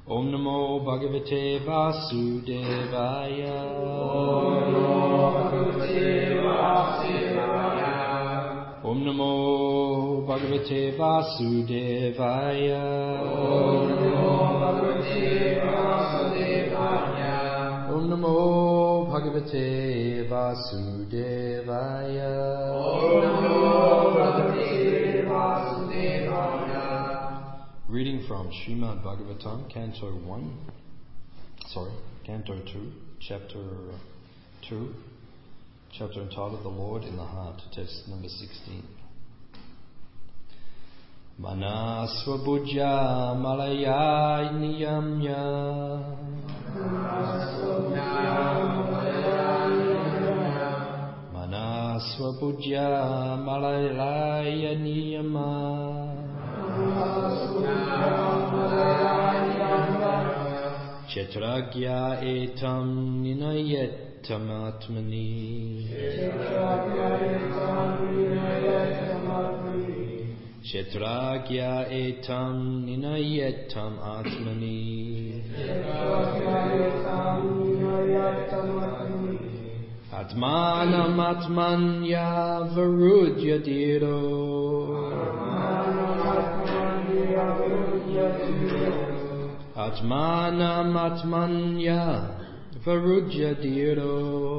Om Namo Bhagavate Vasudevaya. Om Namo Bhagavate Vasudevaya. Om Namo Bhagavate Vasudevaya. Reading from Srimad Bhagavatam, Canto 2, Chapter 2, chapter entitled The Lord in the Heart, text number 16. Manasvabhujya malaya niyamya. Manasvabhujya malaya niyama. Kshetragya etam ninayetam atmani. Kshetragya etam ninayetam atmani. Atmanam atmanya varudya diro. Atmanam atmanya varudya diro.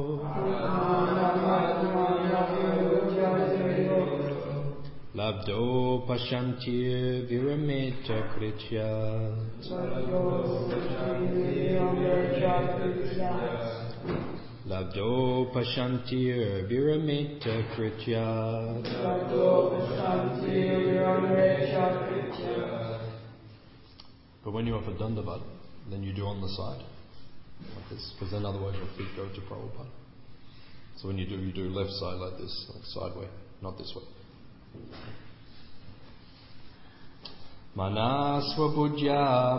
Labdo pashantir virameta krityat. Labdo pashantir virameta krityat. But when you offer dandavat, then you do on the side, like this, because then otherwise your feet go to Prabhupada. So when you do left side like this, like sideway, not this way. Manasvabhujya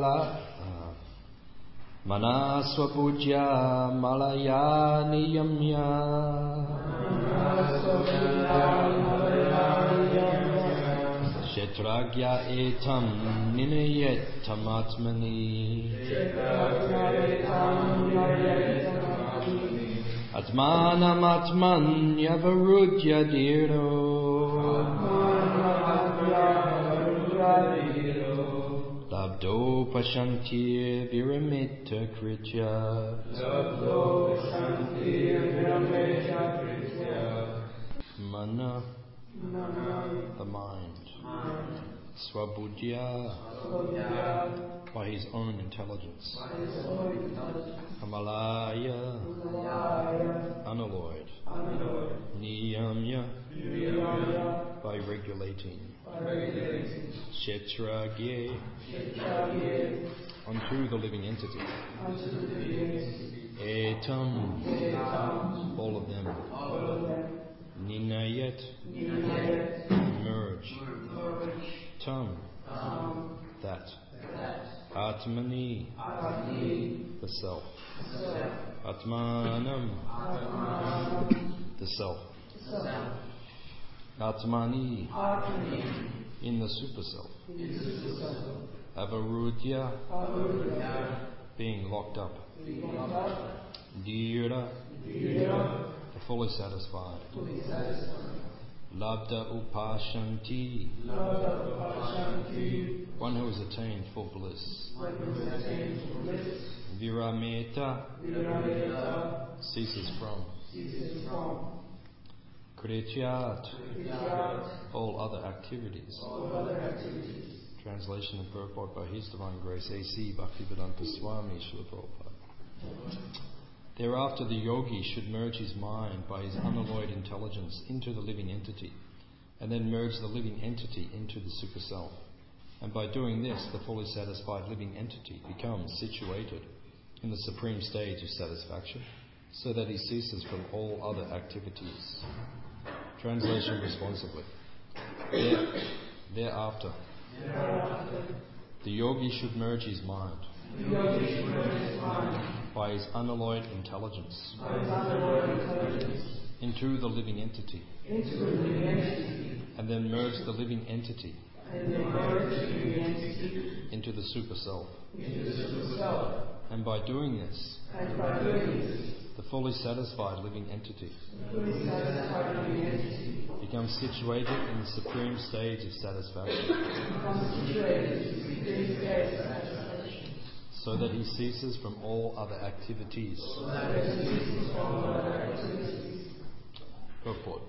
malaya niyamya. Kshetragya etam ninayetam atmani. Atmanam atmanya varudya diro. Labdo pashantir viramita kritya. Mana, the mind. Svabhujya, by his own intelligence. Amalaya, unalloyed. Niyamya, by regulating. Kshetragye, unto the living entity. Etam, all of them. Ninayet, merge. Tam, that. Atmani, the self. Atmanam, the self. Atmani, in the super self. Avarudya, being locked up. Dhira, fully satisfied. Labda upashanti, one who has attained full bliss. Virameta, ceases from. Krityat, all other activities. Translation and purport by His Divine Grace A.C. Bhaktivedanta Swami Srila Prabhupada. Thereafter the yogi should merge his mind by his unalloyed intelligence into the living entity, and then merge the living entity into the super self. And by doing this, the fully satisfied living entity becomes situated in the supreme stage of satisfaction, so that he ceases from all other activities. Translation responsibly. Thereafter, the yogi should merge his mind by his unalloyed intelligence into the living entity, and then merge the living entity and they merge the living entity into the super-self. into the super-self. And by doing this, the fully satisfied living entity fully satisfied living entity becomes situated in the supreme stage of satisfaction, becomes situated in the supreme stage of satisfaction, so that he ceases from all other activities. Purport.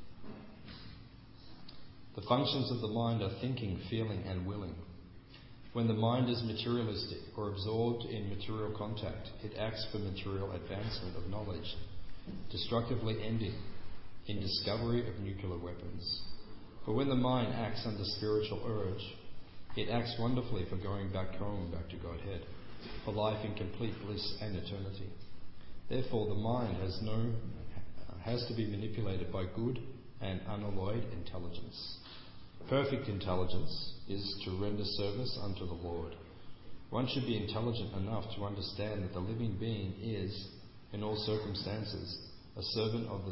The functions of the mind are thinking, feeling, and willing. When the mind is materialistic or absorbed in material contact, it acts for material advancement of knowledge, destructively ending in discovery of nuclear weapons. But when the mind acts under spiritual urge, it acts wonderfully for going back home, back to Godhead, for life in complete bliss and eternity. Therefore, the mind has to be manipulated by good and unalloyed intelligence. Perfect intelligence is to render service unto the Lord. One should be intelligent enough to understand that the living being is, in all circumstances, a servant of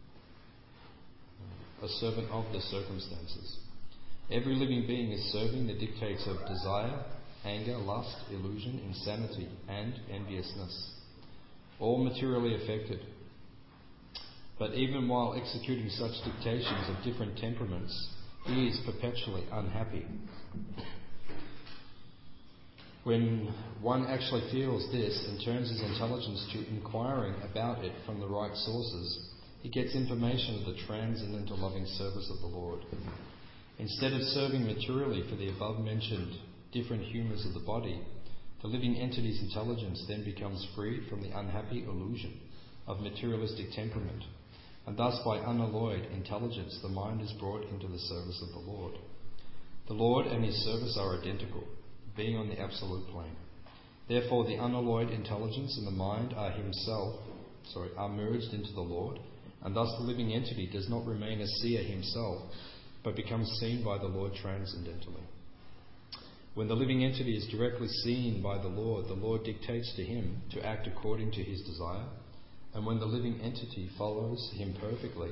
the circumstances. Every living being is serving the dictates of desire, anger, lust, illusion, insanity, and enviousness, all materially affected. But even while executing such dictations of different temperaments, he is perpetually unhappy. When one actually feels this and turns his intelligence to inquiring about it from the right sources, he gets information of the transcendental loving service of the Lord. Instead of serving materially for the above-mentioned different humours of the body, the living entity's intelligence then becomes free from the unhappy illusion of materialistic temperament, and thus by unalloyed intelligence the mind is brought into the service of the Lord. The Lord and his service are identical, being on the absolute plane. Therefore the unalloyed intelligence and the mind are merged into the Lord, and thus the living entity does not remain a seer himself, but becomes seen by the Lord transcendentally. When the living entity is directly seen by the Lord dictates to him to act according to his desire, and when the living entity follows him perfectly,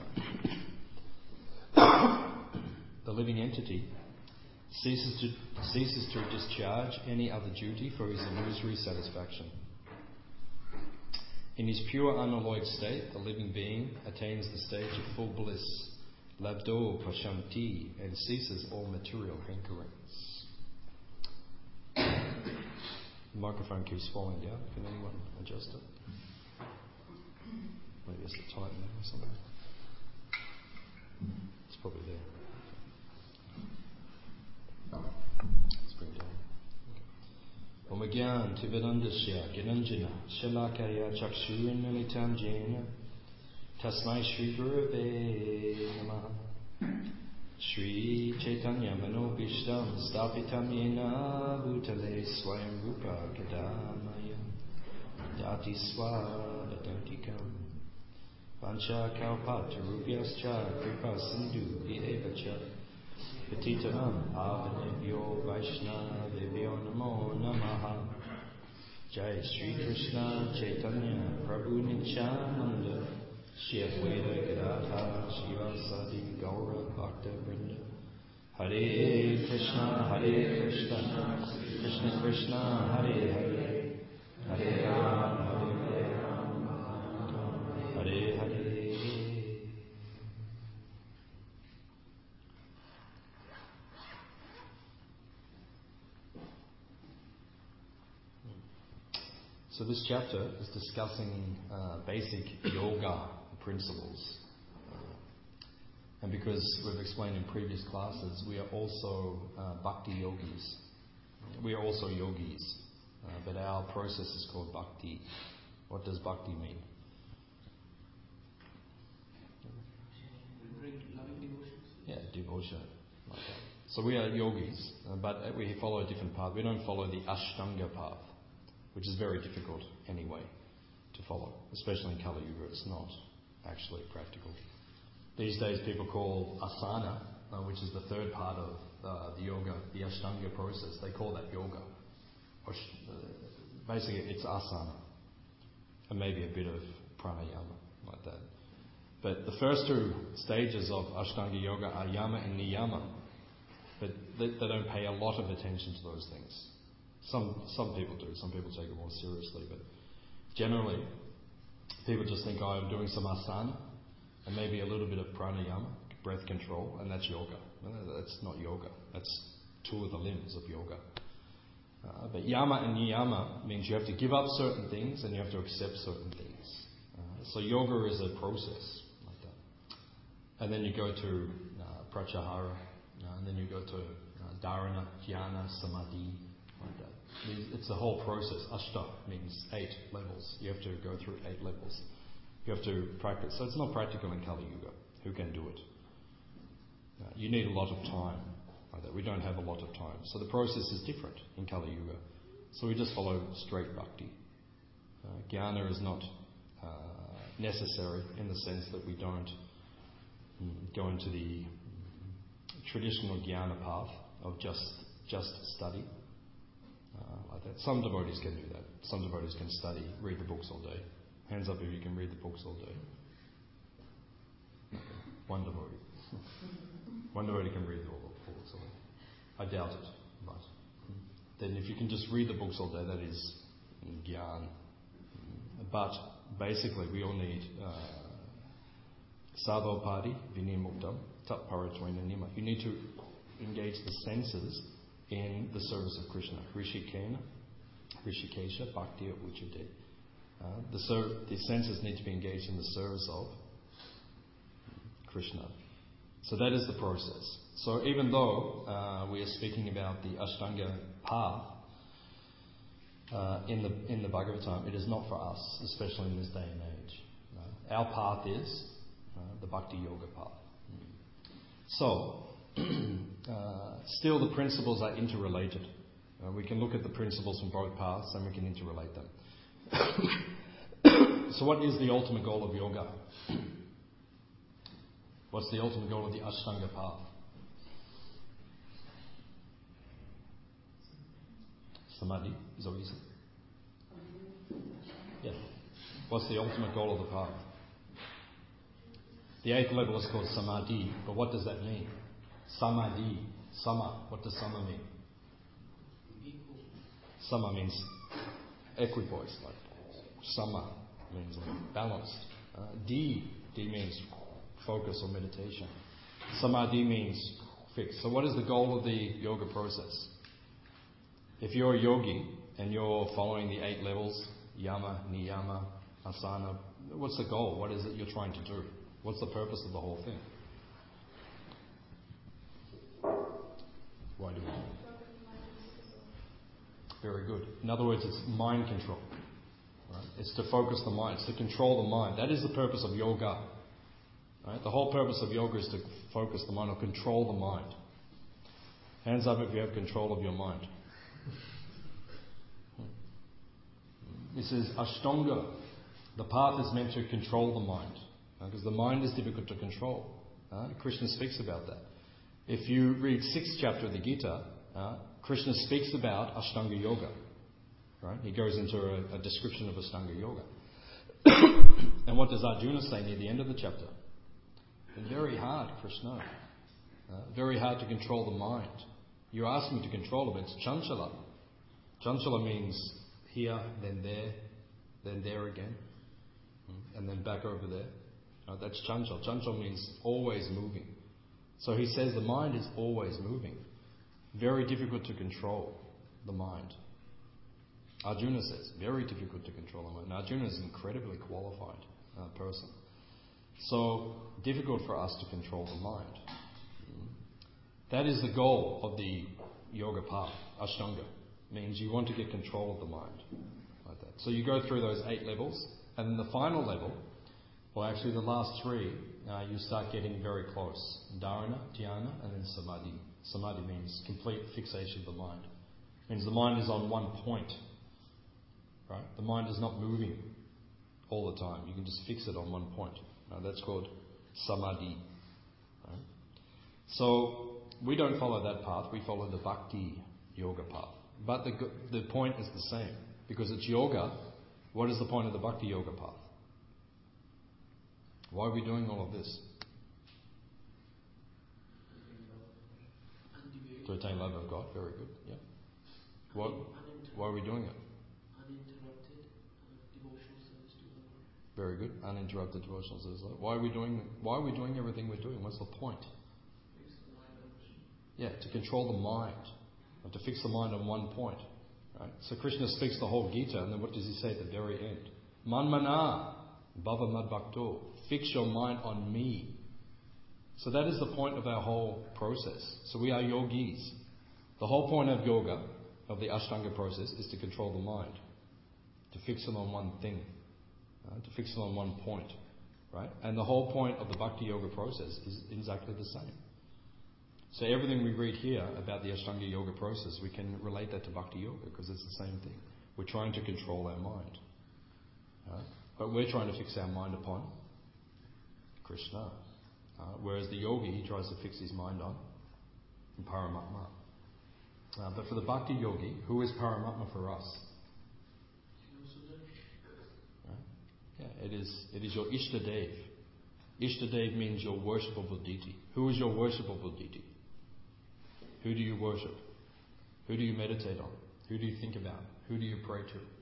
the living entity ceases to discharge any other duty for his illusory satisfaction. In his pure unalloyed state, the living being attains the stage of full bliss, labdo pashanti, and ceases all material hankerings. The microphone keeps falling down. Can anyone adjust it? Maybe it's a tighten there or something. It's probably there. Let's bring it down. Omagyan Tivedandasya Ginanjana Shalakaya Chakshurin Militam Jena Tasmai Shri Gurave Namaha Shri Chaitanya Manobishtam Stapitam Yena Bhutale Swayam Rupa Kadamaya Dati Swadadantikam Vancha Kalpata Rubyascha Kripa Sindhu Vievacha Patitanam Pavanebhyo Vaishnavebhyo Namo Namaha Jai Sri Krishna Chaitanya Prabhu Nityananda Shri Advaita Gadadhara Shivasadi Gaura Bhakta Vrinda Hare Krishna Krishna Krishna Hare Hare Hare Rama Hare Hare. So this chapter is discussing basic yoga principles. And because we've explained in previous classes, we are also bhakti yogis. We are also yogis, but our process is called bhakti. What does bhakti mean? Yeah, devotion. Like that. So we are yogis, but we follow a different path. We don't follow the Ashtanga path, which is very difficult anyway to follow, especially in Kali Yuga. It's not actually practical. These days people call asana, which is the third part of the yoga, the Ashtanga process. They call that yoga. Basically it's asana, and maybe a bit of pranayama, like that. But the first two stages of Ashtanga yoga are yama and niyama. but they don't pay a lot of attention to those things. Some people do. Some people take it more seriously, but generally, people just think, I'm doing some asana and maybe a little bit of pranayama, breath control, and that's yoga. No, that's not yoga. That's two of the limbs of yoga. But yama and niyama means you have to give up certain things and you have to accept certain things. So yoga is a process like that. And then you go to pratyahara, and then you go to dharana, dhyana, samadhi, like that. It's the whole process. Ashta means 8 levels. You have to go through 8 levels. You have to practice. So it's not practical in Kali Yuga. Who can do it? You need a lot of time. Like that. We don't have a lot of time. So the process is different in Kali Yuga. So we just follow straight bhakti. Jnana is not necessary in the sense that we don't go into the traditional jnana path of just study. Like that. Some devotees can do that. Some devotees can study, read the books all day. Hands up if you can read the books all day. Okay. One devotee. One devotee can read all the books all day. I doubt it, but then if you can just read the books all day, that is gyan. But basically, we all need sadhopadi vinimuktam tat paratwena nima. You need to engage the senses in the service of Krishna. Rishikesha bhakti uchade. The senses need to be engaged in the service of Krishna. So that is the process. So even though we are speaking about the Ashtanga path in the Bhagavatam, it is not for us, especially in this day and age. Our path is the Bhakti Yoga path. So, still the principles are interrelated. We can look at the principles from both paths and we can interrelate them. So what is the ultimate goal of yoga? What's the ultimate goal of the Ashtanga path? Samadhi, is that what you said? Yeah. What's the ultimate goal of the path? The 8th level is called Samadhi, but what does that mean? Samadhi, Sama, what does Sama mean? Sama means equipoise, like Sama means balanced. D means focus or meditation. Samadhi means fixed. So what is the goal of the yoga process? If you're a yogi and you're following the 8 levels, yama, niyama, asana, what's the goal? What is it you're trying to do? What's the purpose of the whole thing? Why do we? Very good. In other words, it's mind control. Right? It's to focus the mind. It's to control the mind. That is the purpose of yoga. Right? The whole purpose of yoga is to focus the mind or control the mind. Hands up if you have control of your mind. This is Ashtanga. The path is meant to control the mind. Because the mind is difficult to control. Krishna speaks about that. If you read 6th chapter of the Gita, Krishna speaks about Ashtanga Yoga. Right? He goes into a description of Ashtanga Yoga. And what does Arjuna say near the end of the chapter? Very hard, Krishna. Very hard to control the mind. You ask me to control it, but it's chanchala. Chanchala means here, then there again, and then back over there. That's chanchal. Chanchal means always moving. So he says the mind is always moving. Very difficult to control the mind. Arjuna says, very difficult to control the mind. Now, Arjuna is an incredibly qualified person. So, difficult for us to control the mind. That is the goal of the yoga path, Ashtanga. Means you want to get control of the mind. Like that. So you go through those 8 levels, and then the final level, well, actually the last 3, you start getting very close. Dharana, dhyana, and then samadhi. Samadhi means complete fixation of the mind. It means the mind is on one point. Right? The mind is not moving all the time. You can just fix it on one point. That's called samadhi. Right? So we don't follow that path. We follow the bhakti yoga path. But the point is the same. Because it's yoga, what is the point of the bhakti yoga path? Why are we doing all of this? To attain love of God. Very good. Yeah. Why are we doing it? Uninterrupted devotional service to the Lord. Very good. Uninterrupted devotional service. Why are we doing everything we're doing? What's the point? Yeah, to control the mind, and to fix the mind on one point. Right? So Krishna speaks the whole Gita, and then what does he say at the very end? Manmana bhava mad bhakto. Fix your mind on me. So that is the point of our whole process. So we are yogis. The whole point of yoga, of the Ashtanga process, is to control the mind, to fix it on one thing, to fix it on one point, right? And the whole point of the Bhakti Yoga process is exactly the same. So everything we read here about the Ashtanga Yoga process, we can relate that to Bhakti Yoga because it's the same thing. We're trying to control our mind, right? But we're trying to fix our mind upon Krishna. Whereas the yogi, he tries to fix his mind on Paramatma. But for the Bhakti yogi, who is Paramatma for us? Right? Yeah, it is your Ishtadev. Ishtadev means your worshipable deity. Who is your worshipable deity? Who do you worship? Who do you meditate on? Who do you think about? Who do you pray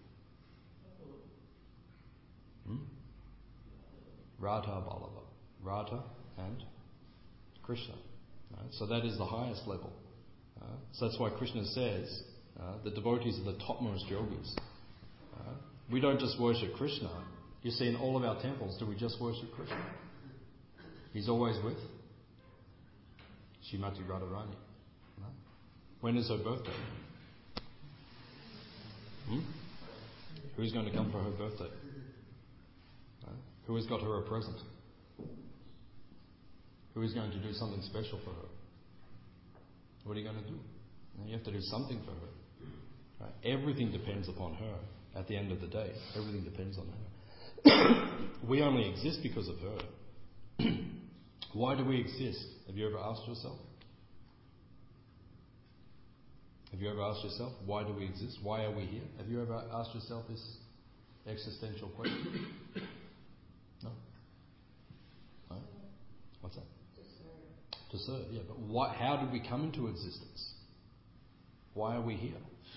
to? Radha Ballabha. Radha and Krishna. Right? So that is the highest level. So that's why Krishna says the devotees are the topmost yogis. We don't just worship Krishna. You see, in all of our temples, do we just worship Krishna? He's always with Srimati Radharani. Right? When is her birthday? Who's going to come for her birthday? Right? Who has got her a present? Who is going to do something special for her? What are you going to do? You have to do something for her. Right? Everything depends upon her. At the end of the day, everything depends on her. We only exist because of her. Why do we exist? Have you ever asked yourself? Have you ever asked yourself, why do we exist? Why are we here? Have you ever asked yourself this existential question? No? No? What's that? To serve, yeah. But how did we come into existence? Why are we here?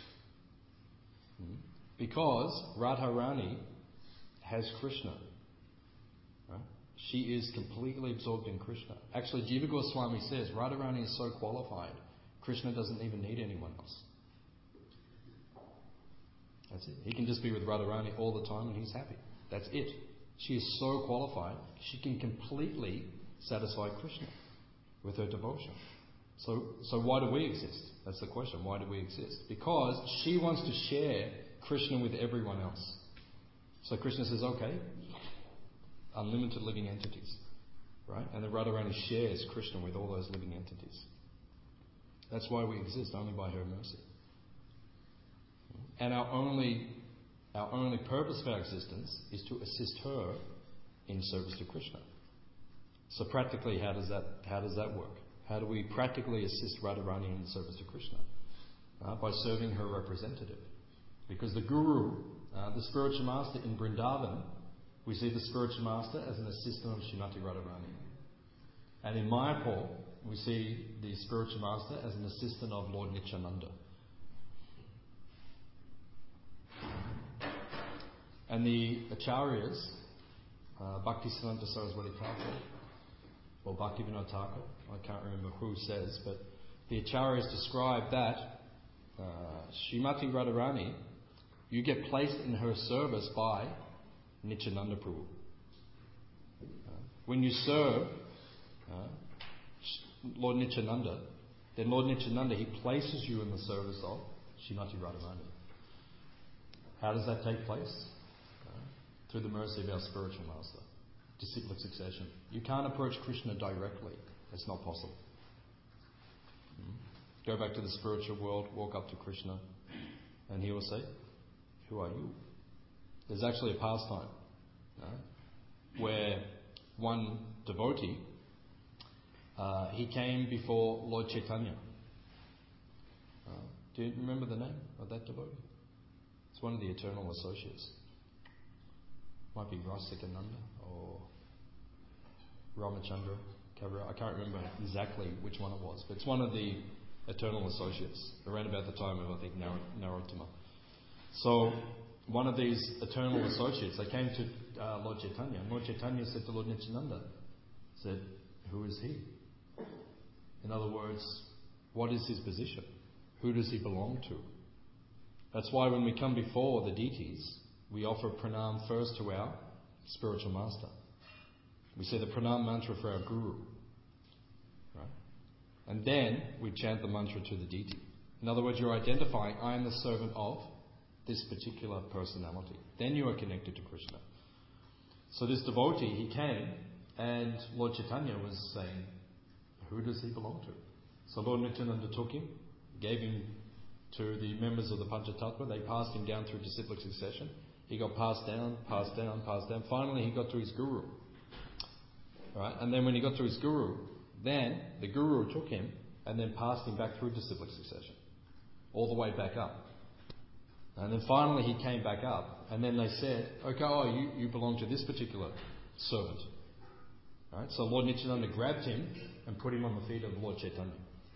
Because Radharani has Krishna. Right? She is completely absorbed in Krishna. Actually, Jiva Goswami says Radharani is so qualified, Krishna doesn't even need anyone else. That's it. He can just be with Radharani all the time and he's happy. That's it. She is so qualified, she can completely satisfy Krishna with her devotion. So why do we exist? That's the question. Why do we exist? Because she wants to share Krishna with everyone else. So Krishna says, okay, unlimited living entities. Right? And then Radharani shares Krishna with all those living entities. That's why we exist, only by her mercy. And our only purpose for our existence is to assist her in service to Krishna. So practically, how does that work? How do we practically assist Radharani in service to Krishna? By serving her representative. Because the Guru, the spiritual master in Vrindavan, we see the spiritual master as an assistant of Srimati Radharani. And in Mayapur, we see the spiritual master as an assistant of Lord Nityananda. And the Acharyas, Bhaktisiddhanta Saraswati Thakur, or Bhaktivinoda Thakur, I can't remember who says, but the Acharyas describe that Srimati Radharani, you get placed in her service by Nityananda Prabhu. When you serve Lord Nityananda, then Lord Nityananda, he places you in the service of Srimati Radharani. How does that take place? Through the mercy of our spiritual master. Disciplic succession. You can't approach Krishna directly. It's not possible. Go back to the spiritual world, walk up to Krishna, and he will say, who are you? There's actually a pastime where one devotee, he came before Lord Chaitanya. Do you remember the name of that devotee? It's one of the eternal associates. Might be Rasikananda or Ramachandra Kavira. I can't remember exactly which one it was, but it's one of the eternal associates, around about the time of, I think, Narottama. So one of these eternal associates, they came to Lord Chaitanya, and Lord Chaitanya said to Lord Nityananda, said, who is he? In other words, what is his position? Who does he belong to? That's why when we come before the deities, we offer pranam first to our spiritual master. We say the pranam mantra for our guru. Right? And then we chant the mantra to the deity. In other words, you're identifying, I am the servant of this particular personality. Then you are connected to Krishna. So this devotee, he came, and Lord Chaitanya was saying, who does he belong to? So Lord Nityananda took him, gave him to the members of the Panchatattva. They passed him down through disciplic succession. He got passed down. Finally, he got to his guru. Right? And then when he got to his guru, then the guru took him and then passed him back through disciplic succession, all the way back up. And then finally he came back up, and then they said, okay, you belong to this particular servant. Right? So Lord Nityananda grabbed him and put him on the feet of Lord Chaitanya.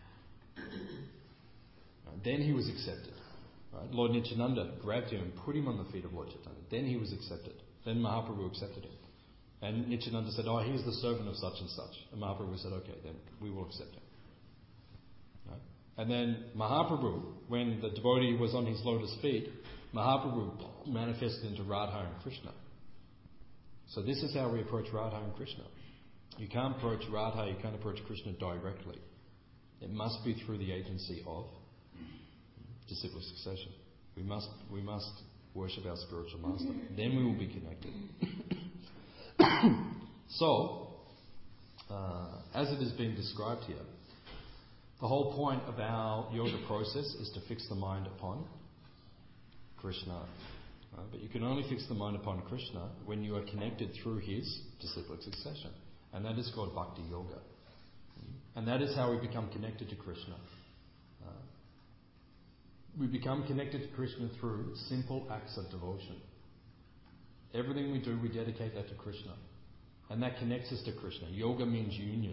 Right? Then he was accepted. Right? Lord Nityananda grabbed him and put him on the feet of Lord Chaitanya. Then he was accepted. Then Mahaprabhu accepted him. And Nityananda said, he's the servant of such and such. And Mahaprabhu said, okay, then we will accept him. Right? And then Mahaprabhu, when the devotee was on his lotus feet, Mahaprabhu manifested into Radha and Krishna. So this is how we approach Radha and Krishna. You can't approach Radha, you can't approach Krishna directly. It must be through the agency of disciplic succession. We must worship our spiritual master. Then we will be connected. So, as it is being described here, the whole point of our yoga process is to fix the mind upon Krishna. But you can only fix the mind upon Krishna when you are connected through his disciplic succession. And that is called Bhakti Yoga. And that is how we become connected to Krishna. We become connected to Krishna through simple acts of devotion. Everything we do, we dedicate that to Krishna. And that connects us to Krishna. Yoga means union.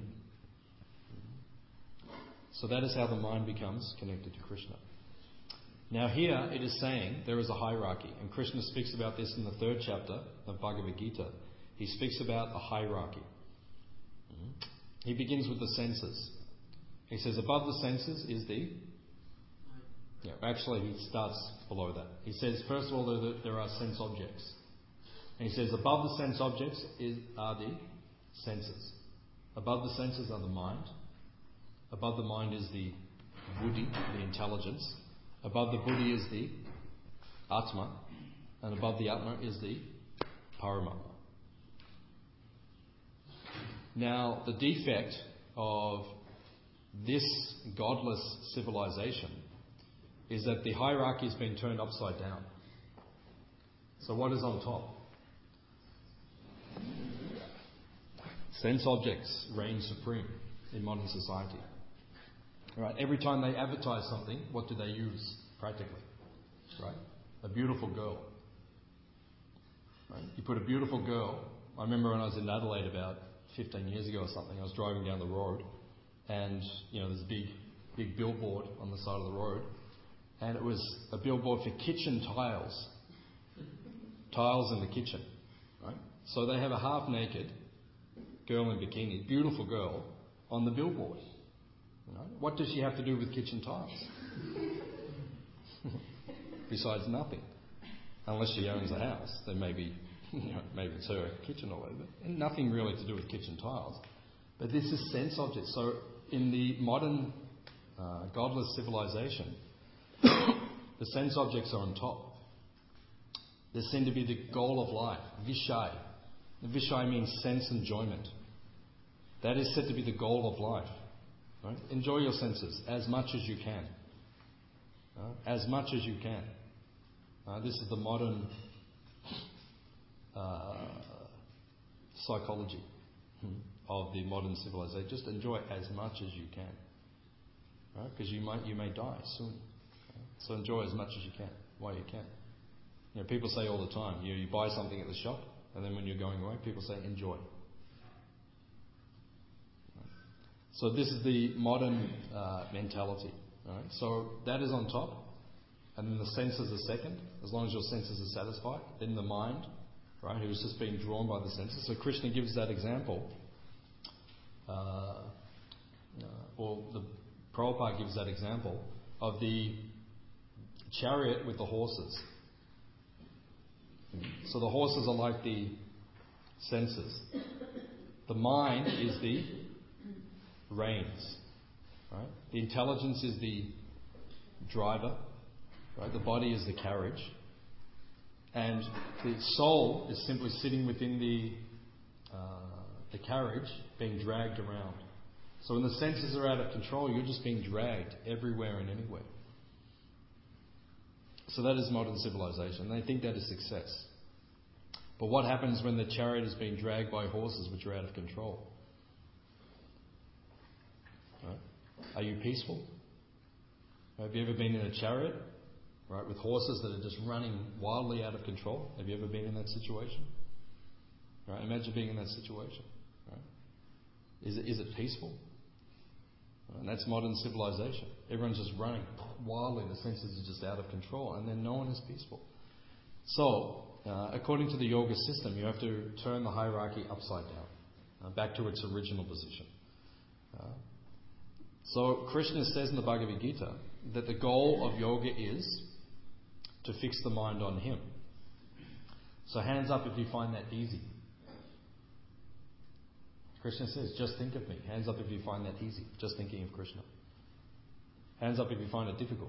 So that is how the mind becomes connected to Krishna. Now here it is saying there is a hierarchy. And Krishna speaks about this in the 3rd chapter of Bhagavad Gita. He speaks about a hierarchy. He begins with the senses. He says above the senses is the... actually he starts below that. He says first of all there are sense objects. And he says above the sense objects are the senses. Above the senses are the mind. Above the mind is the buddhi, the intelligence. Above the buddhi is the atma. And above the atma is the paramatma. Now, the defect of this godless civilization is that the hierarchy has been turned upside down. So what is on top? Sense objects reign supreme in modern society. Right? Every time they advertise something, what do they use practically? Right? A beautiful girl. Right? You put a beautiful girl. I remember when I was in Adelaide about 15 years ago or something, I was driving down the road, and there's a big billboard on the side of the road, and it was a billboard for kitchen tiles in the kitchen, right? So they have a half-naked girl in bikini, beautiful girl, on the billboard. What does she have to do with kitchen tiles? Besides nothing, unless she owns a house, then maybe it's her kitchen or whatever. And nothing really to do with kitchen tiles. But this is sense objects. So in the modern godless civilization, the sense objects are on top. They seem to be the goal of life. Vishai. Vishai means sense enjoyment. That is said to be the goal of life. Right? Enjoy your senses as much as you can. As much as you can. This is the modern psychology of the modern civilization. Just enjoy as much as you can, right? Because you may die soon. Okay? So enjoy as much as you can while you can. People say all the time, you buy something at the shop, and then when you're going away, people say enjoy. Right? So this is the modern mentality. Right? So that is on top, and then the senses are second. As long as your senses are satisfied, then the mind, right, who's just being drawn by the senses. So Krishna gives that example. The Prabhupada gives that example of the chariot with the horses. So the horses are like the senses. The mind is the reins. Right? The intelligence is the driver. Right? The body is the carriage. And the soul is simply sitting within the carriage, being dragged around. So when the senses are out of control, you're just being dragged everywhere and anywhere. So that is modern civilization. They think that is success. But what happens when the chariot is being dragged by horses which are out of control? Right? Are you peaceful? Have you ever been in a chariot, right, with horses that are just running wildly out of control? Have you ever been in that situation? Right? Imagine being in that situation. Right? Is it peaceful? And that's modern civilization. Everyone's just running wildly. The senses are just out of control, and then no one is peaceful. So, according to the yoga system, you have to turn the hierarchy upside down, back to its original position. So Krishna says in the Bhagavad Gita that the goal of yoga is to fix the mind on Him. So hands up if you find that easy. Krishna says, just think of me. Hands up if you find that easy, just thinking of Krishna. Hands up if you find it difficult.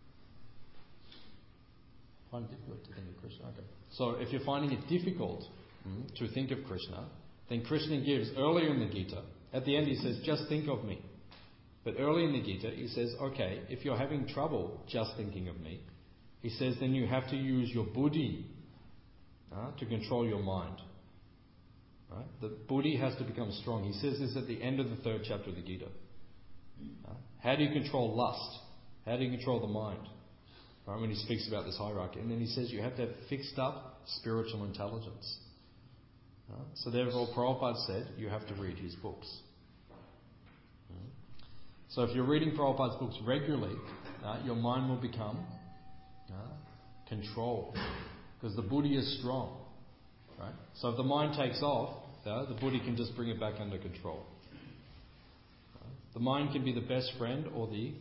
Find it difficult to think of Krishna? Okay. So if you're finding it difficult to think of Krishna, then Krishna gives, earlier in the Gita, at the end he says, just think of me. But early in the Gita he says, okay, if you're having trouble just thinking of me, he says then you have to use your buddhi to control your mind. Right? The buddhi has to become strong. He says this at the end of the 3rd chapter of the Gita. How do you control lust? How do you control the mind? Right? When he speaks about this hierarchy. And then he says you have to have fixed up spiritual intelligence. So therefore Prabhupada said you have to read his books. So if you're reading Prabhupada's books regularly, your mind will become controlled. Because the buddhi is strong. Right? So if the mind takes off, the buddhi can just bring it back under control. The mind can be the best friend or the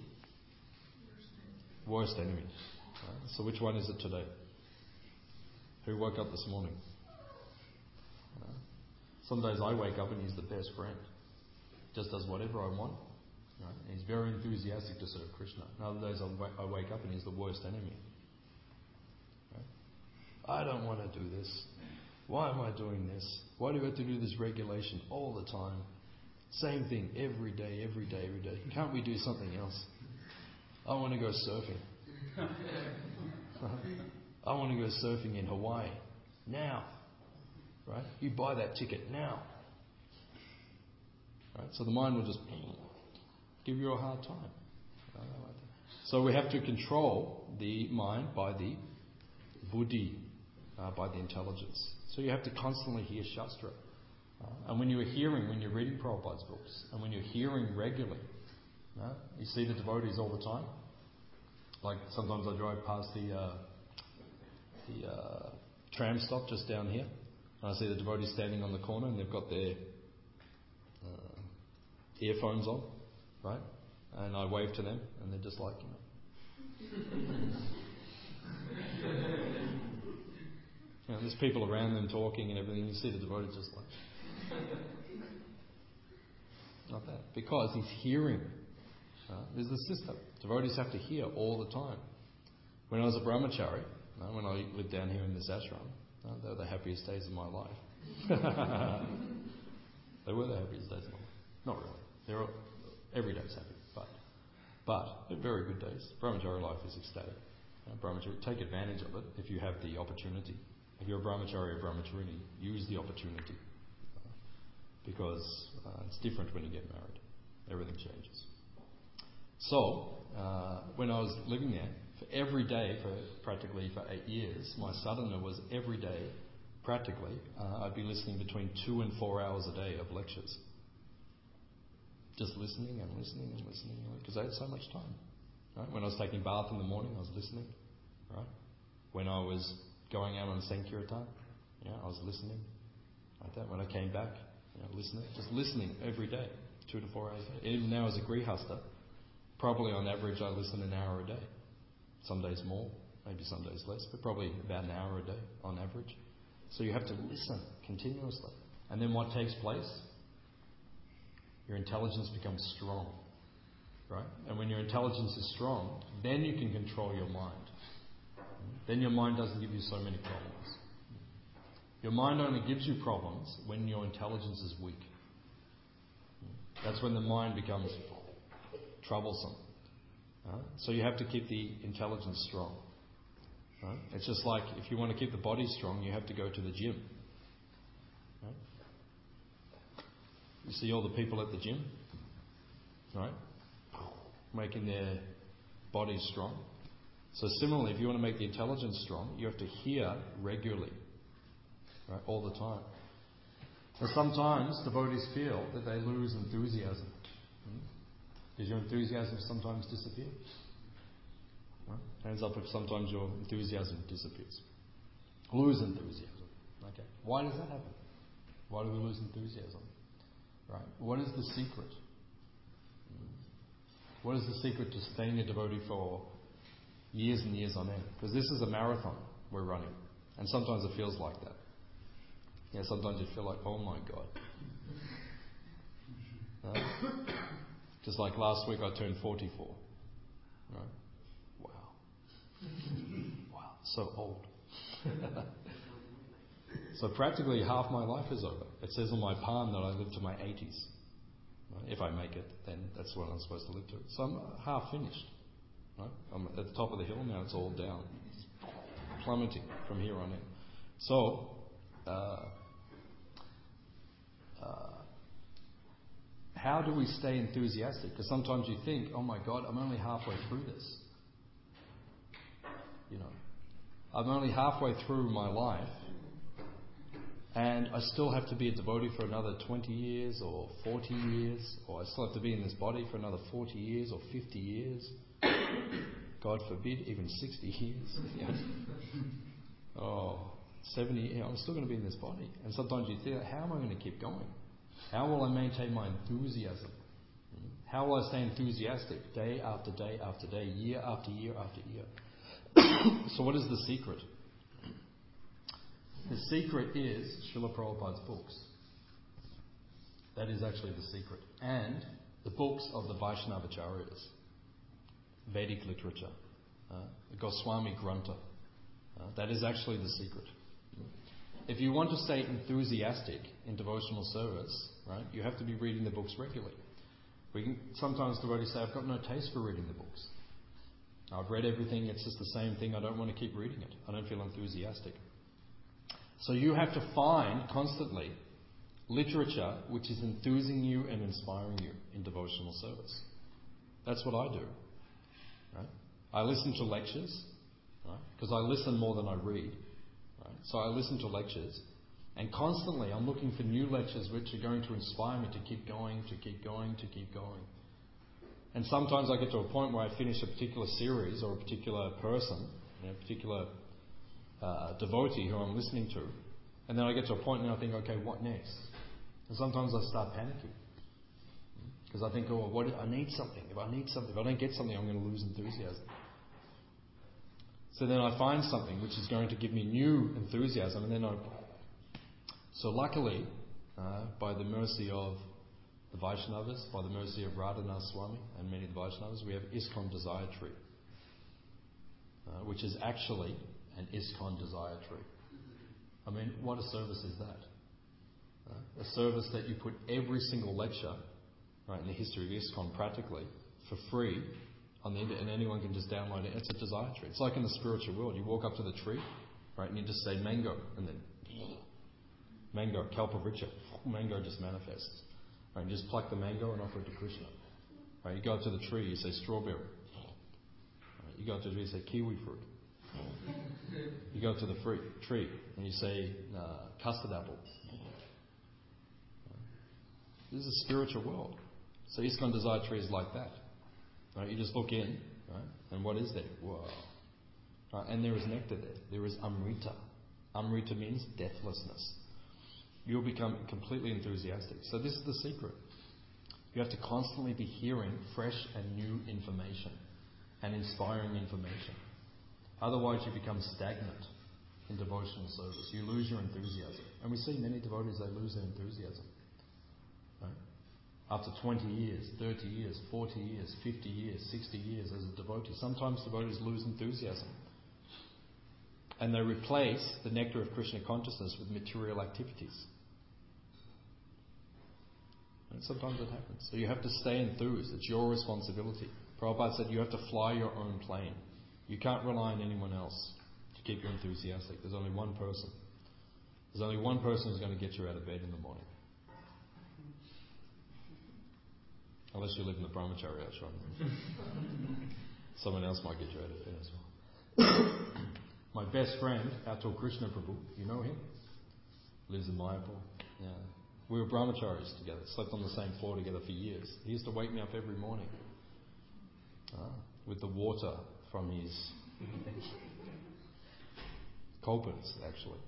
worst enemy. Right? So which one is it today? Who woke up this morning? Some days I wake up and he's the best friend. Just does whatever I want. Right? And he's very enthusiastic to serve Krishna. And other days I wake up and he's the worst enemy. Right? I don't want to do this. Why am I doing this? Why do we have to do this regulation all the time? Same thing every day. Can't we do something else? I want to go surfing. I want to go surfing in Hawaii. Now. Right? You buy that ticket now. Right? So the mind will just give you a hard time. So we have to control the mind by the buddhi, by the intelligence. So you have to constantly hear Shastra. And when you're reading Prabhupada's books, and when you're hearing regularly, you see the devotees all the time. Like sometimes I drive past the tram stop just down here, and I see the devotees standing on the corner, and they've got their earphones on, right? And I wave to them, and they're just like, there's people around them talking and everything. You see the devotee just like, not that. Because he's hearing. There's the system. Devotees have to hear all the time. When I was a brahmachari, when I lived down here in this ashram, they were the happiest days of my life. They were the happiest days of my life. Not really. Every day's happy. But they're very good days. Brahmachari life is ecstatic. Brahmachari, take advantage of it if you have the opportunity. If you're a brahmachari or brahmacharini, use the opportunity. Because it's different when you get married. Everything changes. So, when I was living there, for every day, for 8 years, my sadhana was every day, practically, I'd be listening between 2 and 4 hours a day of lectures. Just listening, because I had so much time. Right? When I was taking a bath in the morning, I was listening. Right? When I was going out on Sankirtan, I was listening. Like that. When I came back, listening. Just listening every day, 2 to 4 hours a day. Even now as a grihasta, probably on average I listen an hour a day. Some days more, maybe some days less, but probably about an hour a day on average. So you have to listen continuously. And then what takes place? Your intelligence becomes strong. Right? And when your intelligence is strong, then you can control your mind. Then your mind doesn't give you so many problems. Your mind only gives you problems when your intelligence is weak. That's when the mind becomes troublesome. So you have to keep the intelligence strong. Right? It's just like if you want to keep the body strong, you have to go to the gym. Right? You see all the people at the gym, right? Making their bodies strong. So similarly, if you want to make the intelligence strong, you have to hear regularly, right, all the time. But sometimes devotees feel that they lose enthusiasm. Does your enthusiasm sometimes disappear? Right? Hands up if sometimes your enthusiasm disappears. Lose enthusiasm. Okay. Why does that happen? Why do we lose enthusiasm? Right. What is the secret? What is the secret to staying a devotee for years and years on end? Because this is a marathon we're running. And sometimes it feels like that. Sometimes you feel like, oh my God. Just like last week I turned 44. Right? Wow. Wow, so old. So practically half my life is over. It says on my palm that I live to my 80s. Right? If I make it, then that's what I'm supposed to live to. So I'm half finished. Right? I'm at the top of the hill now, it's all down. It's plummeting from here on in. So, how do we stay enthusiastic? Because sometimes you think, oh my God, I'm only halfway through this. I'm only halfway through my life, and I still have to be a devotee for another 20 years or 40 years, or I still have to be in this body for another 40 years or 50 years. God forbid, even 60 years. 70 years, I'm still going to be in this body. And sometimes you think, how am I going to keep going? How will I maintain my enthusiasm? How will I stay enthusiastic day after day after day, year after year after year? So what is the secret? The secret is Srila Prabhupada's books. That is actually the secret. And the books of the Vaishnavacharyas. Vedic literature. The Goswami Grantha. That is actually the secret. If you want to stay enthusiastic in devotional service, right, you have to be reading the books regularly. Sometimes devotees say, I've got no taste for reading the books. I've read everything, it's just the same thing, I don't want to keep reading it. I don't feel enthusiastic. So you have to find constantly literature which is enthusing you and inspiring you in devotional service. That's what I do. Right? I listen to lectures, right? Because I listen more than I read. Right? So I listen to lectures, and constantly I'm looking for new lectures which are going to inspire me to keep going, to keep going, to keep going. And sometimes I get to a point where I finish a particular series or a particular person, a particular devotee who I'm listening to, and then I get to a point and I think, okay, what next? And sometimes I start panicking. Because I think, I need something. If I don't get something, I'm going to lose enthusiasm. So then I find something which is going to give me new enthusiasm, and then So luckily, by the mercy of the Vaishnavas, by the mercy of Radhanath Swami and many of the Vaishnavas, we have ISKCON Desire Tree, which is actually an ISKCON Desire Tree. I mean, what a service is that? A service that you put every single lecture, right, in the history of ISKCON practically, for free on the internet, and anyone can just download it. It's a desire tree. It's like in the spiritual world. You walk up to the tree, right, and you just say mango, and then mango, kalpavriksha, mango just manifests. Right, you just pluck the mango and offer it to Krishna. Right, you go up to the tree, you say strawberry. Right, you go up to the tree, you say kiwi fruit. You go up to the tree and you say custard apple. This is a spiritual world. So ISKCON Desire Tree is like that. Right, you just look in Right? And what is there? Whoa. Right? And there is nectar there. There is Amrita. Amrita means deathlessness. You'll become completely enthusiastic. So this is the secret. You have to constantly be hearing fresh and new information and inspiring information. Otherwise you become stagnant in devotional service. You lose your enthusiasm. And we see many devotees, they lose their enthusiasm. Right? After 20 years, 30 years, 40 years, 50 years, 60 years as a devotee. Sometimes devotees lose enthusiasm. And they replace the nectar of Krishna consciousness with material activities. And sometimes it happens. So you have to stay enthused. It's your responsibility. Prabhupada said you have to fly your own plane. You can't rely on anyone else to keep you enthusiastic. There's only one person. There's only one person who's going to get you out of bed in the morning. Unless you live in the brahmacharya ashram. Someone else might get you out of bed as well. My best friend, Atul Krishna Prabhu, you know him? Lives in Mayapur. Yeah. We were brahmacharis together, slept on the same floor together for years. He used to wake me up every morning with the water from his copers, actually.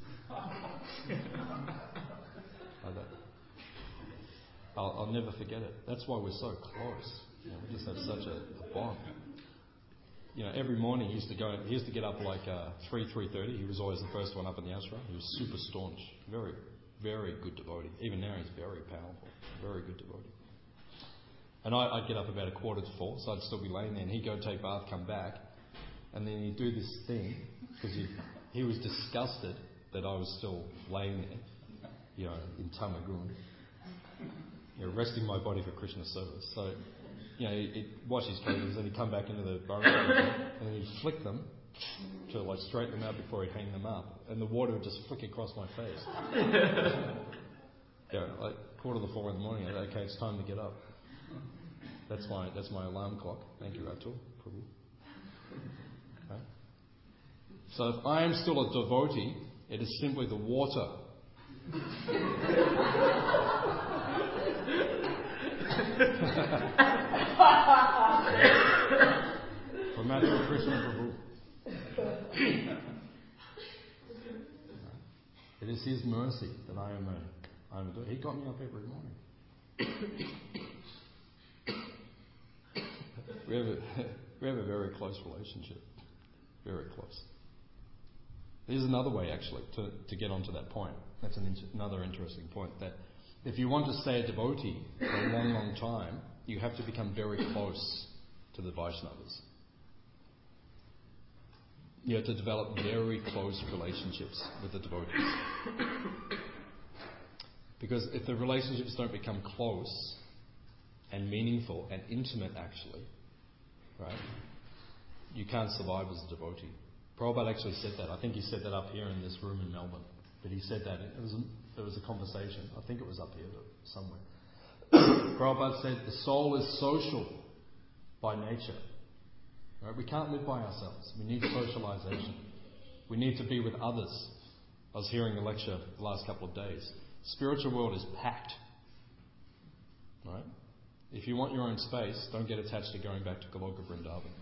I'll never forget it. That's why we're so close. We just have such a bond. Every morning he used to get up like 3:30. He was always the first one up in the ashram. He was super staunch, very, very good devotee. Even now he's very powerful, very good devotee. And I'd get up about 3:45, so I'd still be laying there, and he'd go take a bath, come back, and then he'd do this thing because he was disgusted that I was still laying there, in Tamagun, resting my body for Krishna service. So, he'd wash his clothes, and he'd come back into the burrow, and then he'd flick them to straighten them out before he'd hang them up, and the water would just flick across my face. 3:45 in the morning. Okay, it's time to get up. That's my alarm clock. Thank you, Atul Prabhu. Okay. So if I am still a devotee, it is simply the water. From Atul Krishna Prabhu. It is his mercy that I am a devotee. He got me up every morning. We have a very close relationship. Very close. There's another way, actually, to get onto that point. That's another interesting point. That if you want to stay a devotee for a long, long time, you have to become very close to the Vaishnavas. You have to develop very close relationships with the devotees. Because if the relationships don't become close and meaningful and intimate, actually, right, you can't survive as a devotee. Prabhupada actually said that. I think he said that up here in this room in Melbourne. But he said that. It was a conversation. I think it was up here somewhere. Prabhupada said the soul is social by nature. Right? We can't live by ourselves. We need socialization. We need to be with others. I was hearing a lecture the last couple of days. Spiritual world is packed. Right? If you want your own space, don't get attached to going back to Goloka Vrindavan.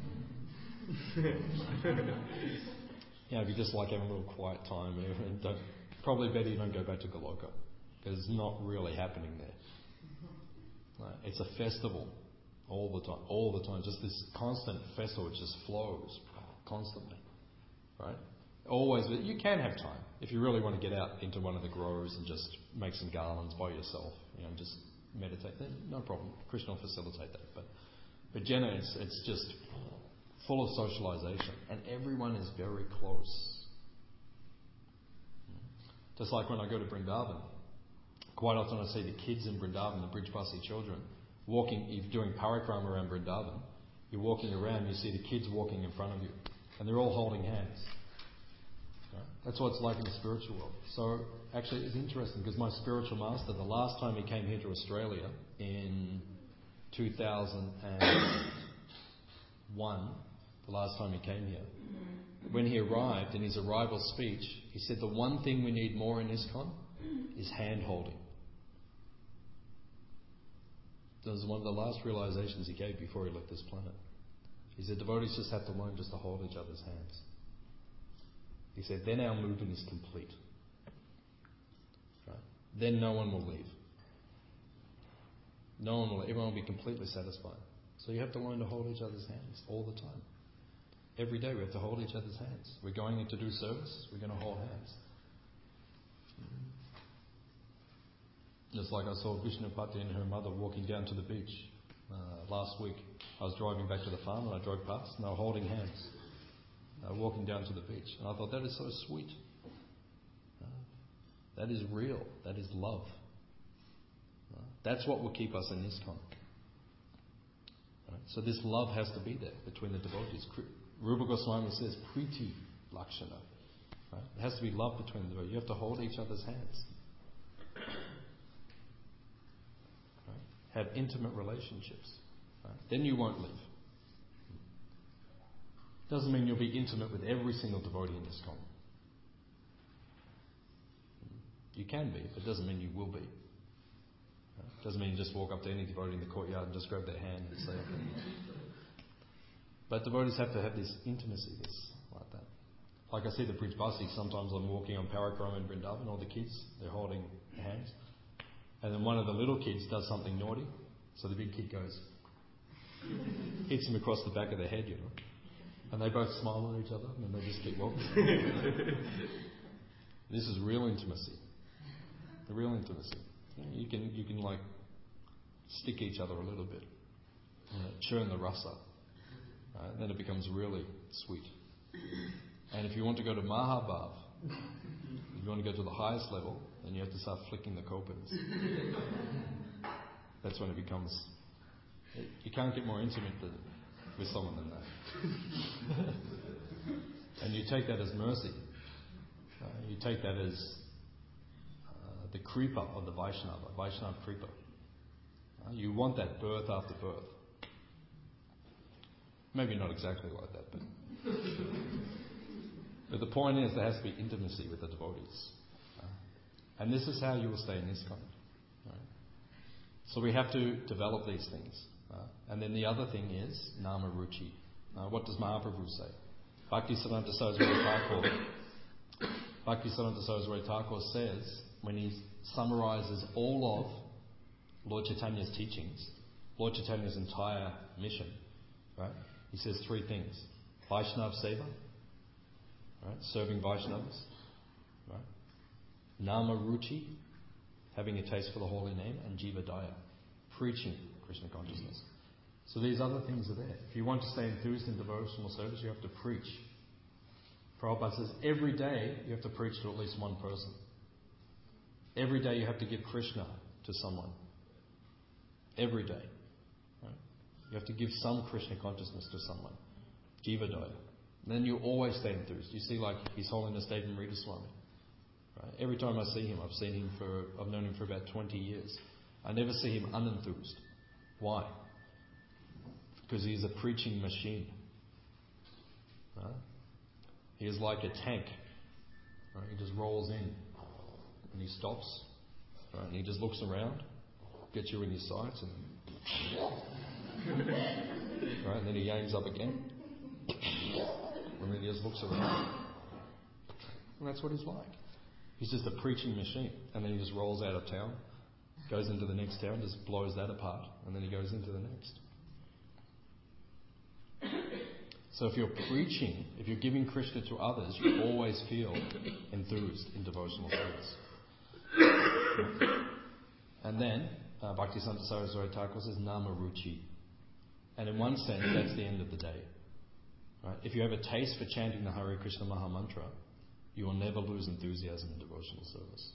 If you just like having a little quiet time, probably better you don't go back to Goloka, because it's not really happening there. Right? It's a festival all the time. Just this constant festival which just flows constantly. Right? Always, you can have time if you really want to get out into one of the groves and just make some garlands by yourself. Just meditate. Then no problem. Krishna will facilitate that. But generally, it's just full of socialization, and everyone is very close. Just like when I go to Vrindavan, quite often I see the kids in Vrindavan, the Brijbasi children, walking. You're doing parikrama around Vrindavan. You're walking around, you see the kids walking in front of you, and they're all holding hands. Right? That's what it's like in the spiritual world. So actually, it's interesting because my spiritual master, the last time he came here to Australia in 2001. The last time he came here. When he arrived, in his arrival speech, he said the one thing we need more in ISKCON is hand-holding. That was one of the last realizations he gave before he left this planet. He said devotees just have to learn just to hold each other's hands. He said then our movement is complete. Right? Then no one will leave. Everyone will be completely satisfied. So you have to learn to hold each other's hands all the time. Every day we have to hold each other's hands. We're going in to do service, we're going to hold hands. Just like I saw Vishnupati and her mother walking down to the beach last week. I was driving back to the farm and I drove past and they were holding hands, walking down to the beach. And I thought, that is so sweet. That is real. That is love. That's what will keep us in ISKCON. Right? So this love has to be there between the devotees. Rupa Goswami says, Priti Lakshana. Right? It has to be love between the devotees. You have to hold each other's hands. Right? Have intimate relationships. Right? Then you won't leave. Doesn't mean you'll be intimate with every single devotee in ISKCON. You can be, but it doesn't mean you will be. Doesn't mean you just walk up to any devotee in the courtyard and just grab their hand and say, but devotees have to have this intimacy, like that. Like I see the Bridge Basi, sometimes I'm walking on Parakrama in Vrindavan, all the kids, they're holding hands. And then one of the little kids does something naughty, so the big kid goes, hits him across the back of the head, And they both smile at each other and then they just keep walking. This is real intimacy. The real intimacy. You can like stick each other a little bit, churn the rasa, right? Then it becomes really sweet. And if you want to go to Mahabhav, if you want to go to the highest level, then you have to start flicking the copings. That's when it becomes. You can't get more intimate with someone than that. And you take that as mercy. You take that as the creeper of the Vaishnava creeper. You want that birth after birth. Maybe not exactly like that, but the point is there has to be intimacy with the devotees. And this is how you will stay in ISKCON. Right? So we have to develop these things. And then the other thing is Nama Ruchi. What does Mahaprabhu say? Bhaktisiddhanta Saraswati Thakur says, when he summarizes all of Lord Chaitanya's teachings, Lord Chaitanya's entire mission, right? He says three things. Vaishnav Seva, right? Serving Vaishnavas, right? Nama Ruchi, having a taste for the holy name, and Jiva Daya, preaching Krishna consciousness. So these other things are there. If you want to stay enthused in devotional service, you have to preach. Prabhupada says every day you have to preach to at least one person. Every day you have to give Krishna to someone. Every day. Right? You have to give some Krishna consciousness to someone. Jivadaya. Then you always stay enthused. You see, like His Holiness David Marita Swami. Right? Every time I see him, I've known him for about 20 years. I never see him unenthused. Why? Because he's a preaching machine. Right? He is like a tank. Right? He just rolls in and he stops. Right? And he just looks around, gets you in his sights, and right? And then he aims up again, and then he just looks around. And that's what he's like. He's just a preaching machine. And then he just rolls out of town, goes into the next town, just blows that apart, and then he goes into the next. So if you're preaching, if you're giving Krishna to others, you always feel enthused in devotional service. And then, Bhaktisiddhanta Saraswati Thakur says, Nama Ruchi. And in one sense, that's the end of the day. Right? If you have a taste for chanting the Hare Krishna Maha Mantra, you will never lose enthusiasm in devotional service.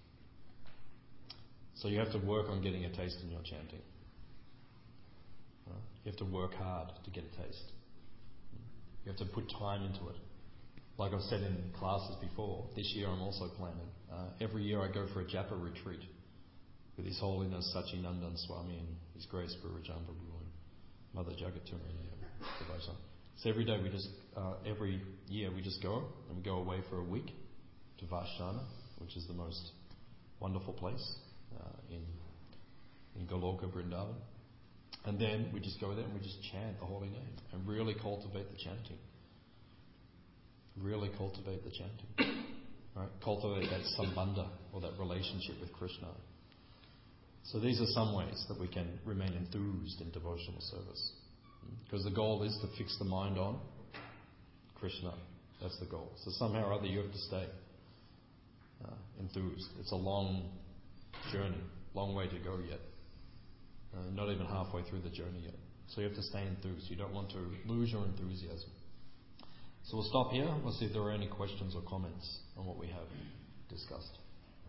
So you have to work on getting a taste in your chanting. Right? You have to work hard to get a taste. You have to put time into it. Like I've said in classes before, this year I'm also planning. Every year I go for a japa retreat with His Holiness Sachinandan Swami and His Grace Guru Rajambabu and Mother Jagatuni. So every day every year we just go and we go away for a week to Vashana, which is the most wonderful place in Goloka, Vrindavan. And then we just go there and we just chant the holy name and really cultivate the chanting. Really cultivate the chanting. Right? Cultivate that sambandha, or that relationship with Krishna. So these are some ways that we can remain enthused in devotional service. Because the goal is to fix the mind on Krishna. That's the goal. So somehow or other you have to stay enthused. It's a long journey, long way to go yet. Not even halfway through the journey yet. So you have to stay enthused. You don't want to lose your enthusiasm. So we'll stop here. We'll see if there are any questions or comments on what we have discussed.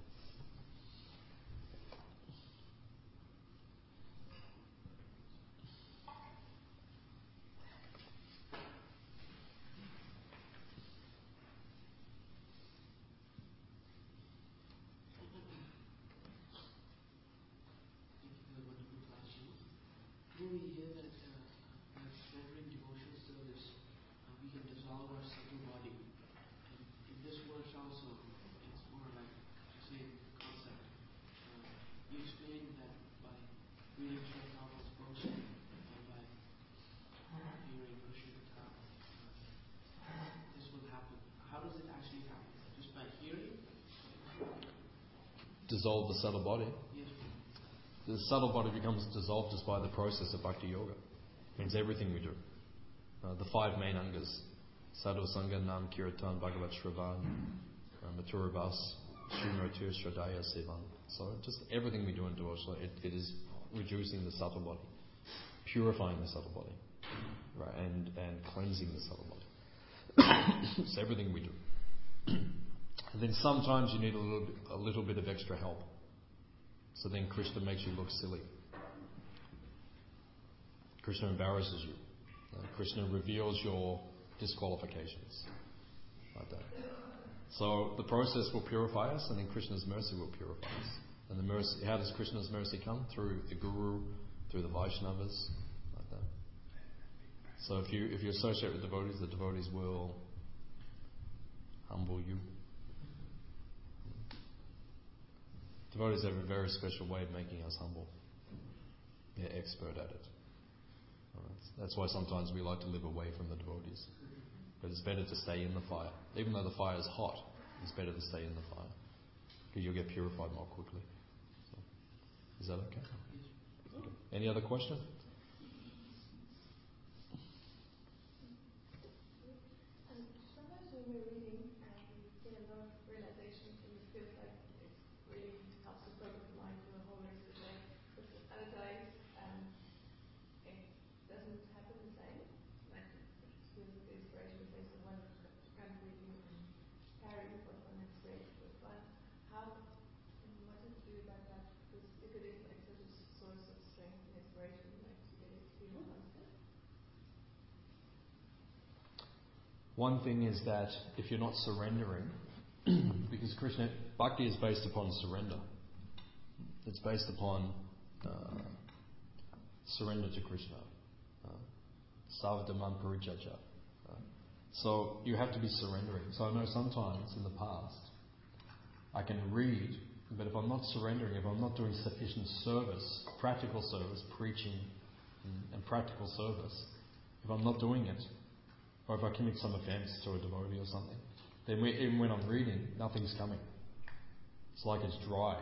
We hear that during devotional service, we can dissolve our subtle body. And in this verse also, it's more like the same concept. You explained that by reading Sri Prabhupada's books and by hearing Krishna Katha, this will happen. How does it actually happen? Just by hearing? Dissolve the subtle body. Yes. The subtle body becomes dissolved just by the process of bhakti yoga. It means everything we do. The 5 main angas: sadhu sangha, nam kirtan, bhagavat shravan, mathura vas, shrinotir, shradaya, sevan. So just everything we do in devotion, it is reducing the subtle body, purifying the subtle body, right, and cleansing the subtle body. It's everything we do. And then sometimes you need a little bit of extra help. So then Krishna makes you look silly. Krishna embarrasses you. Krishna reveals your disqualifications. Like that. So the process will purify us, and then Krishna's mercy will purify us. And the mercy, how does Krishna's mercy come? Through the Guru, through the Vaishnavas, like that. So if you associate with devotees, the devotees will humble you. Devotees have a very special way of making us humble. They're expert at it. Right. That's why sometimes we like to live away from the devotees. But it's better to stay in the fire. Even though the fire is hot, it's better to stay in the fire. Because you'll get purified more quickly. So, is that okay? Okay. Any other question? Sometimes when we're reading, we get a lot of realization, and it feels like it really helps us focus the mind for the whole rest of the day. But other times, it doesn't happen the same. Like it feels like the inspiration is based on one kind of reading and carry what one has read with one. How and what to do about that? Because if it is like such a source of strength and inspiration, like to get it to be more constant. One thing is that if you're not surrendering, because Krishna, bhakti is based upon surrender. It's based upon surrender to Krishna. Savdamam parijaja. So you have to be surrendering. So I know sometimes in the past I can read, but if I'm not surrendering, if I'm not doing sufficient service, practical service, preaching and practical service, if I'm not doing it, or if I commit some offence to a devotee or something, then even when I'm reading, nothing's coming. It's like it's dry.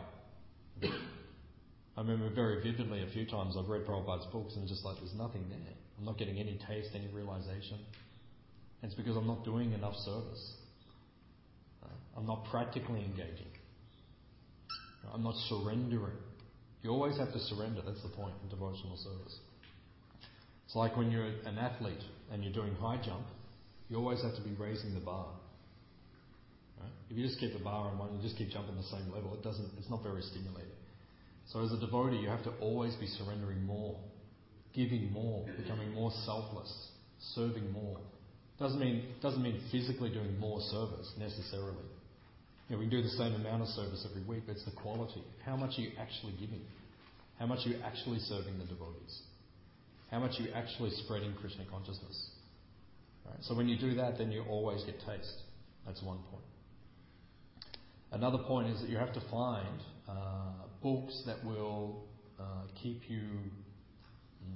I remember very vividly a few times I've read Prabhupada's books and it's just like there's nothing there. I'm not getting any taste, any realisation. And it's because I'm not doing enough service. I'm not practically engaging. I'm not surrendering. You always have to surrender. That's the point in devotional service. It's like when you're an athlete and you're doing high jump, you always have to be raising the bar. Right? If you just keep the bar on one, you just keep jumping the same level, it's not very stimulating. So as a devotee, you have to always be surrendering more, giving more, becoming more selfless, serving more. Doesn't mean physically doing more service necessarily. You know, we can do the same amount of service every week, but it's the quality. How much are you actually giving? How much are you actually serving the devotees? How much are you actually spreading Krishna consciousness? Right? So when you do that, then you always get taste. That's one point. Another point is that you have to find books that will keep you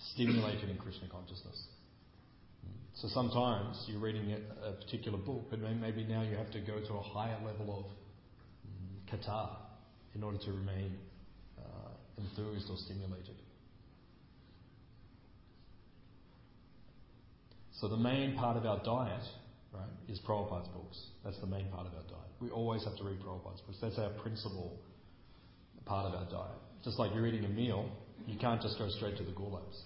stimulated in Krishna consciousness. So sometimes you're reading a particular book, but maybe now you have to go to a higher level of kata in order to remain enthused or stimulated. So the main part of our diet, right, is Prabhupada's books. That's the main part of our diet. We always have to read Prabhupada's books. That's our principal part of our diet. Just like you're eating a meal, you can't just go straight to the gulags.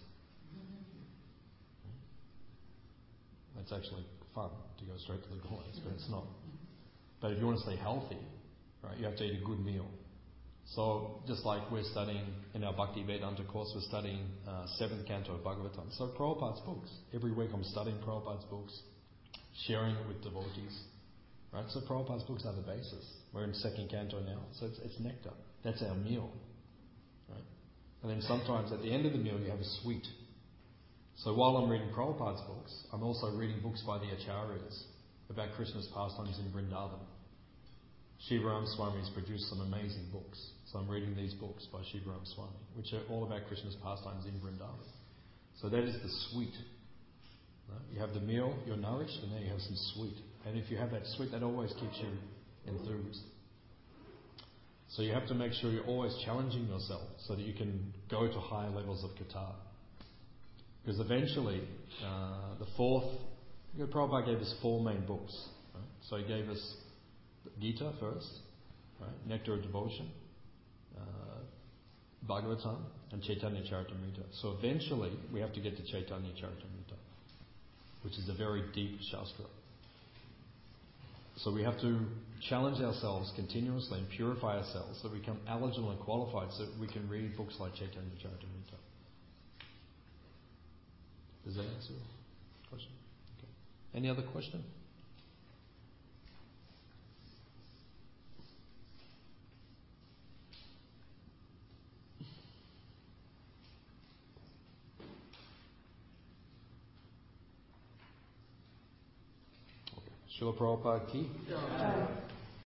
It's actually fun to go straight to the gulags, but it's not. But if you want to stay healthy, right, you have to eat a good meal. So just like we're studying in our Bhakti Vedanta course, we're studying 7th canto of Bhagavatam. So Prabhupada's books. Every week I'm studying Prabhupada's books, sharing it with devotees. Right? So Prabhupada's books are the basis. We're in 2nd canto now, so it's nectar. That's our meal. Right? And then sometimes at the end of the meal you have a sweet. So while I'm reading Prabhupada's books, I'm also reading books by the Acharyas about Krishna's pastimes in Vrindavan. Shivaram Swami's produced some amazing books. So I'm reading these books by Shivaram Swami, which are all about Krishna's pastimes in Vrindavan. So that is the sweet. Right? You have the meal, you're nourished, and then you have some sweet. And if you have that sweet, that always keeps you enthused. So you have to make sure you're always challenging yourself so that you can go to higher levels of kata. Because eventually, Prabhupada gave us 4 main books. Right? So he gave us Gita first, right? Nectar of Devotion, Bhagavatam, and Chaitanya Charitamrita. So eventually, we have to get to Chaitanya Charitamrita, which is a very deep shastra. So we have to challenge ourselves continuously and purify ourselves so we become eligible and qualified so we can read books like Chaitanya Charitamrita. Does that answer your question? Okay. Any other question? Okay. Srila Prabhupada ki?